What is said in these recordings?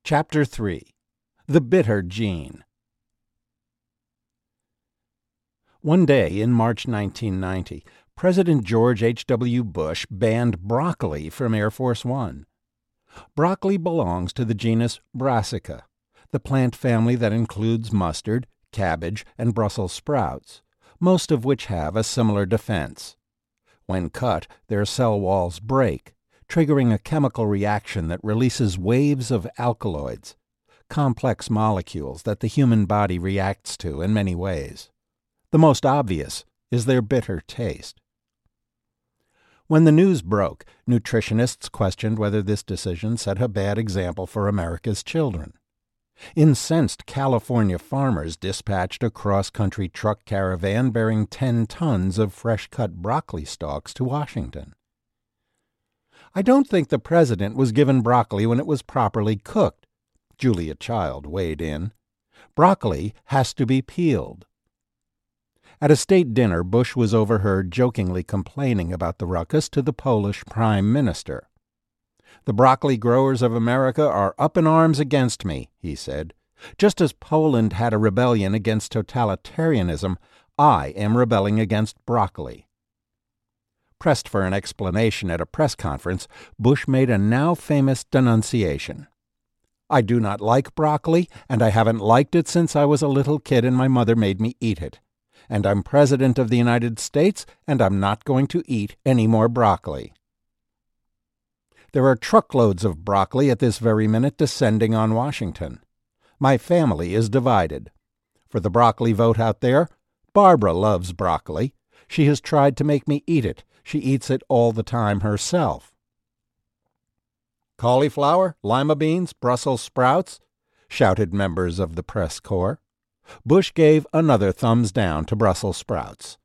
Chapter 3. The Bitter Gene. One day in March 1990, President George H.W. Bush banned broccoli from Air Force One. Broccoli belongs to the genus Brassica, the plant family that includes mustard, cabbage, and Brussels sprouts, most of which have a similar defense. When cut, their cell walls break, triggering a chemical reaction that releases waves of alkaloids, complex molecules that the human body reacts to in many ways. The most obvious is their bitter taste. When the news broke, nutritionists questioned whether this decision set a bad example for America's children. Incensed California farmers dispatched a cross-country truck caravan bearing 10 tons of fresh-cut broccoli stalks to Washington. "I don't think the president was given broccoli when it was properly cooked," Julia Child weighed in. "Broccoli has to be peeled." At a state dinner, Bush was overheard jokingly complaining about the ruckus to the Polish prime minister. "The broccoli growers of America are up in arms against me," he said. "Just as Poland had a rebellion against totalitarianism, I am rebelling against broccoli." Pressed for an explanation at a press conference, Bush made a now-famous denunciation. "I do not like broccoli, and I haven't liked it since I was a little kid and my mother made me eat it. And I'm President of the United States, and I'm not going to eat any more broccoli." There are truckloads of broccoli at this very minute descending on Washington. My family is divided. For the broccoli vote out there, Barbara loves broccoli. She has tried to make me eat it. She eats it all the time herself. "Cauliflower, lima beans, Brussels sprouts," shouted members of the press corps. Bush gave another thumbs down to Brussels sprouts.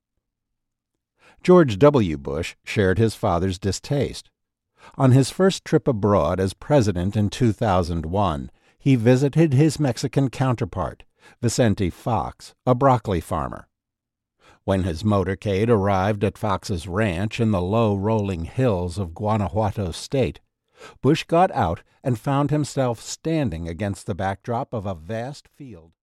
George W. Bush shared his father's distaste. On his first trip abroad as president in 2001, he visited his Mexican counterpart, Vicente Fox, a broccoli farmer. When his motorcade arrived at Fox's ranch in the low rolling hills of Guanajuato State, Bush got out and found himself standing against the backdrop of a vast field.